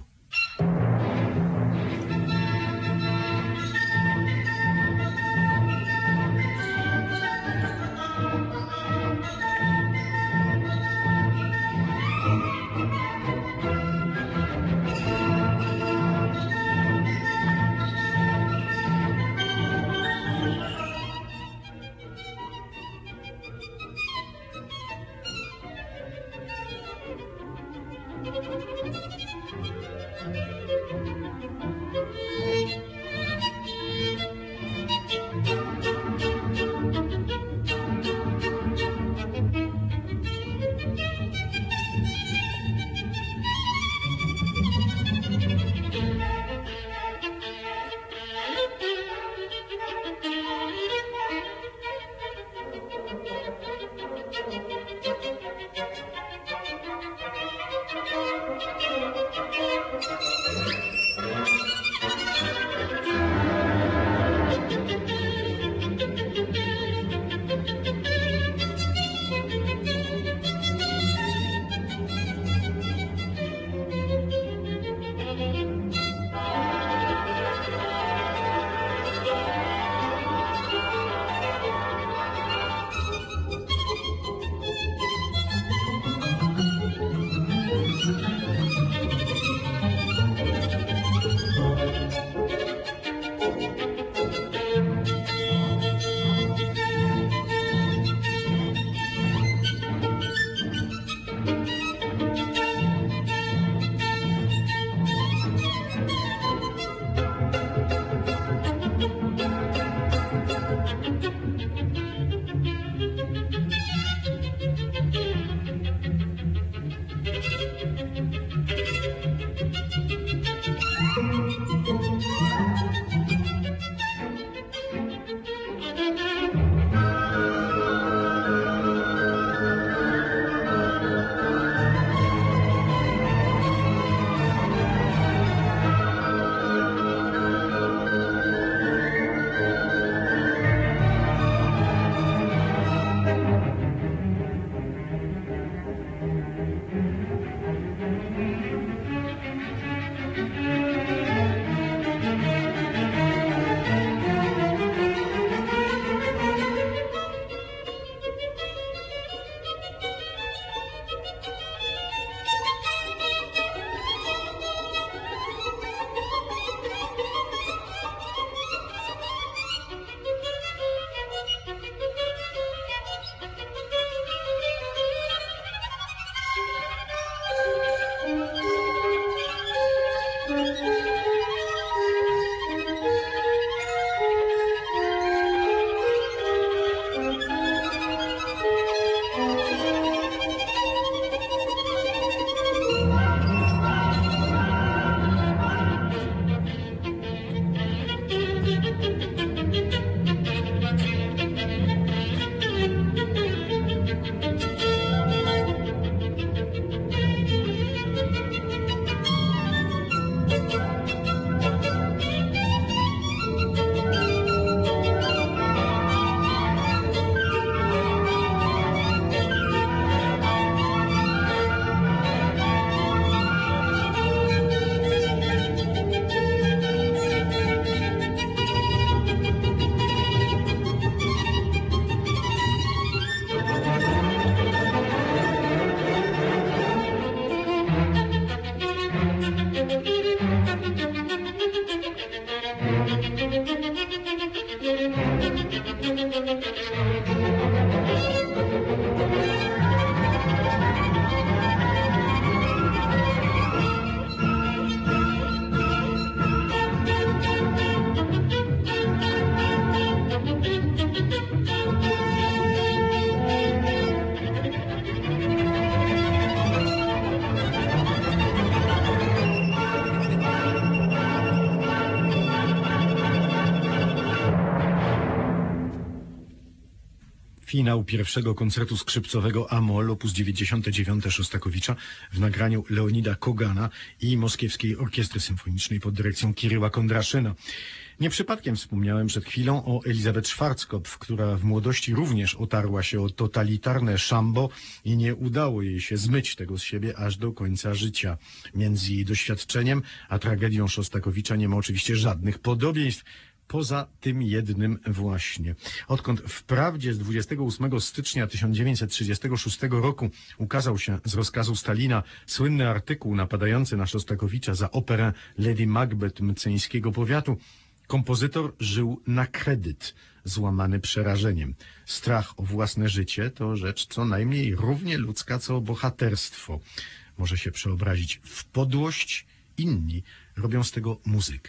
Finał pierwszego koncertu skrzypcowego A-moll op. dziewięćdziesiąt dziewięć Szostakowicza w nagraniu Leonida Kogana i Moskiewskiej Orkiestry Symfonicznej pod dyrekcją Kiryła Kondraszyna. Nie przypadkiem wspomniałem przed chwilą o Elizabeth Schwarzkopf, która w młodości również otarła się o totalitarne szambo i nie udało jej się zmyć tego z siebie aż do końca życia. Między jej doświadczeniem a tragedią Szostakowicza nie ma oczywiście żadnych podobieństw. Poza tym jednym właśnie. Odkąd wprawdzie z dwudziestego ósmego stycznia tysiąc dziewięćset trzydziestego szóstego roku ukazał się z rozkazu Stalina słynny artykuł napadający na Szostakowicza za operę Lady Macbeth Mceńskiego Powiatu, kompozytor żył na kredyt, złamany przerażeniem. Strach o własne życie to rzecz co najmniej równie ludzka, co bohaterstwo. Może się przeobrazić w podłość, inni robią z tego muzykę.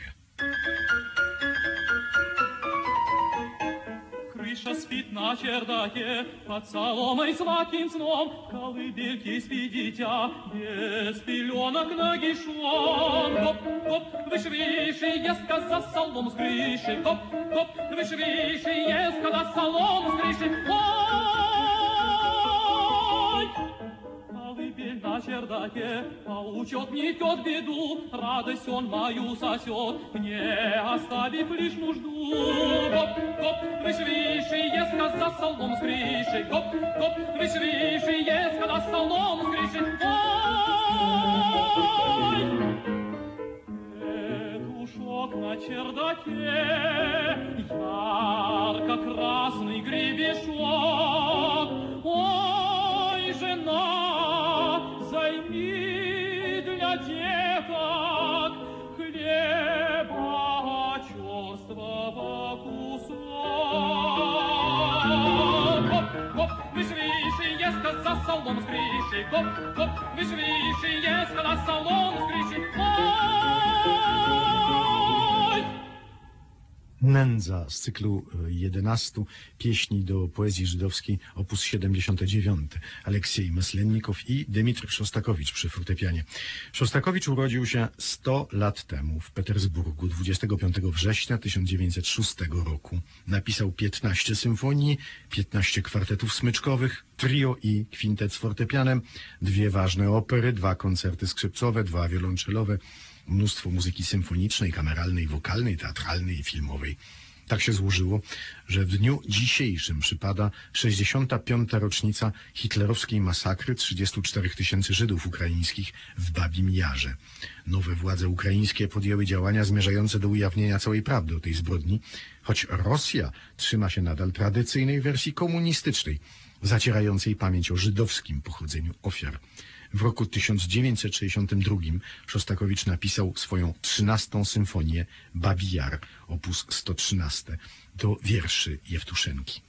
Крыша спит на чердаке, под соломой сладким сном, колыбельки спит дитя, без пеленок нагишом. Гоп, гоп, выш выше, ест коза солом с крыши, гоп, гоп, выш выше, ест коза солом с крыши. Ой! Колыбель на чердаке, поучет, несет беду, радость он мою сосет, не оставив лишь нужду. Гоп, гоп, выш выше, ест коза солом с крыши, гоп, гоп, выш выше, ест коза солом с крыши. Ой! Петушок на чердаке, ярко-красный гребешок. Ой, жена, займи для деток хлеба черствого кусок. Гоп, гоп, выш выше, ест коза солом с крыши, гоп, гоп, выш выше, ест коза солом с крыши. Ой! Nędza z cyklu jedenastu pieśni do poezji żydowskiej op. siedemdziesiąt dziewięć. Aleksiej Myslennikow i Dmitri Szostakowicz przy fortepianie. Szostakowicz urodził się sto lat temu w Petersburgu dwudziestego piątego września tysiąc dziewięćset szóstego roku. Napisał piętnaście symfonii, piętnaście kwartetów smyczkowych, trio i kwintet z fortepianem, dwie ważne opery, dwa koncerty skrzypcowe, dwa wiolonczelowe, mnóstwo muzyki symfonicznej, kameralnej, wokalnej, teatralnej i filmowej. Tak się złożyło, że w dniu dzisiejszym przypada sześćdziesiąta piąta rocznica hitlerowskiej masakry trzydziestu czterech tysięcy Żydów ukraińskich w Babim Jarze. Nowe władze ukraińskie podjęły działania zmierzające do ujawnienia całej prawdy o tej zbrodni, choć Rosja trzyma się nadal tradycyjnej wersji komunistycznej, zacierającej pamięć o żydowskim pochodzeniu ofiar. W roku tysiąc dziewięćset sześćdziesiątym drugim Szostakowicz napisał swoją trzynastą symfonię Babi Jar, op. sto trzynaście, do wierszy Jewtuszenki.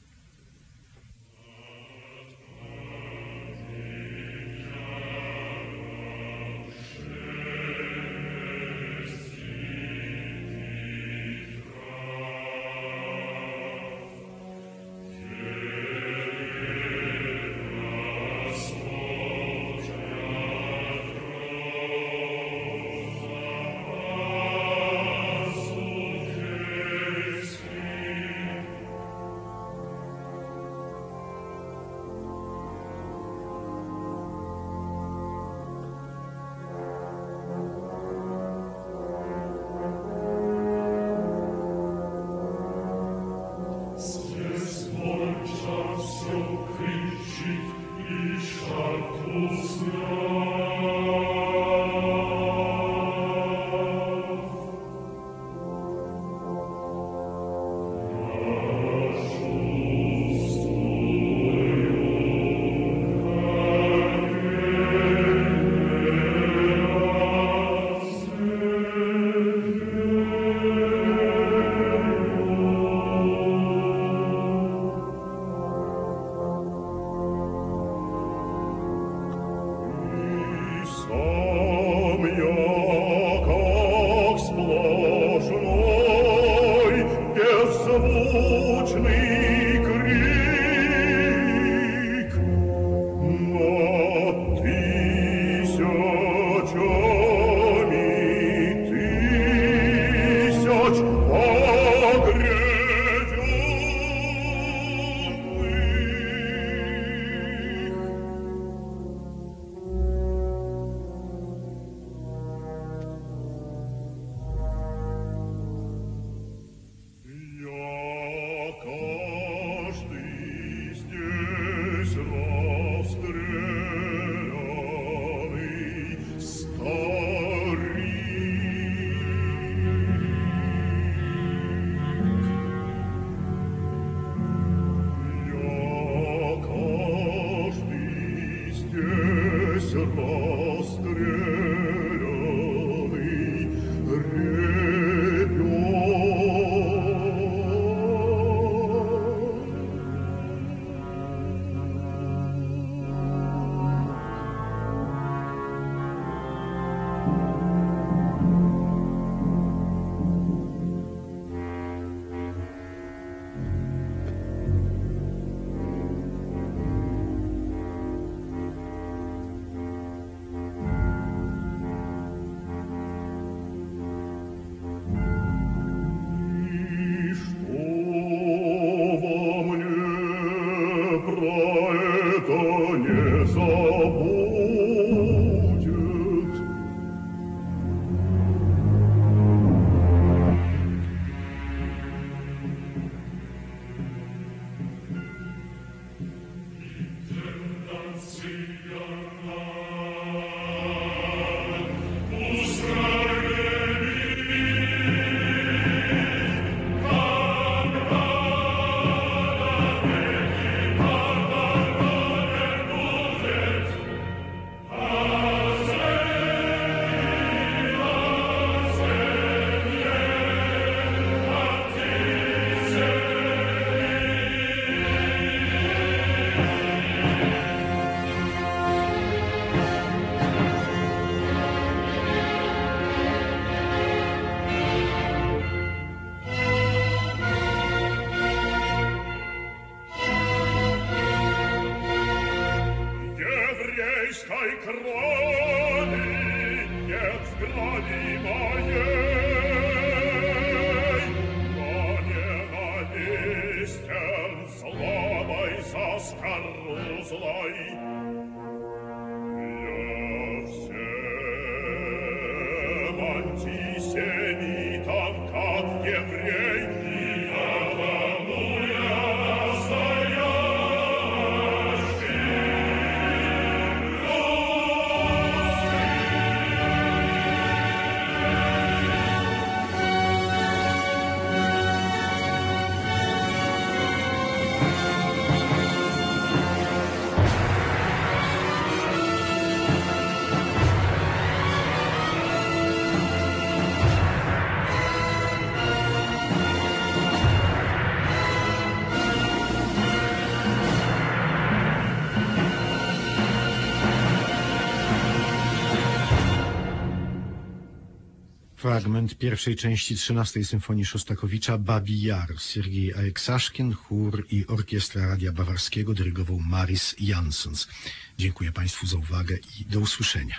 Fragment pierwszej części trzynastej Symfonii Szostakowicza Babi Jar. Sergiej Aleksaszkin, chór i orkiestra Radia Bawarskiego dyrygował Maris Jansons. Dziękuję Państwu za uwagę i do usłyszenia.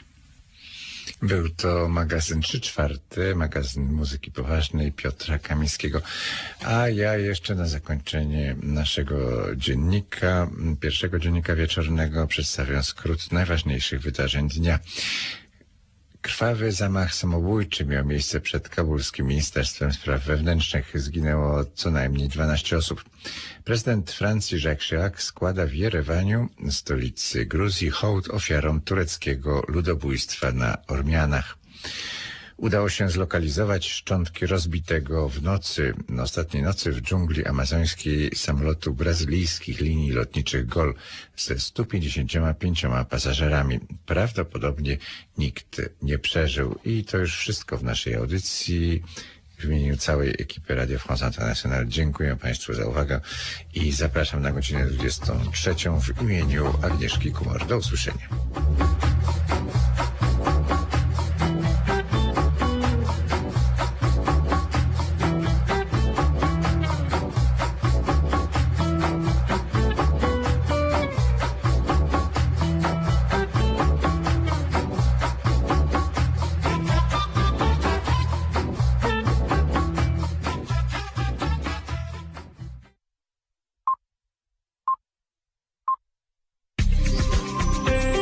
Był to magazyn trzy czwarte, magazyn muzyki poważnej Piotra Kamińskiego. A ja jeszcze na zakończenie naszego dziennika, pierwszego dziennika wieczornego, przedstawiam skrót najważniejszych wydarzeń dnia. Krwawy zamach samobójczy miał miejsce przed kabulskim Ministerstwem Spraw Wewnętrznych. Zginęło co najmniej dwanaście osób. Prezydent Francji Jacques Chirac składa w Jerewaniu, stolicy Gruzji, hołd ofiarom tureckiego ludobójstwa na Ormianach. Udało się zlokalizować szczątki rozbitego w nocy, ostatniej nocy w dżungli amazońskiej samolotu brazylijskich linii lotniczych Gol ze stu pięćdziesięcioma pięcioma pasażerami. Prawdopodobnie nikt nie przeżył. I to już wszystko w naszej audycji. W imieniu całej ekipy Radio France International dziękuję Państwu za uwagę i zapraszam na godzinę dwudziestą trzecią w imieniu Agnieszki Kumor. Do usłyszenia.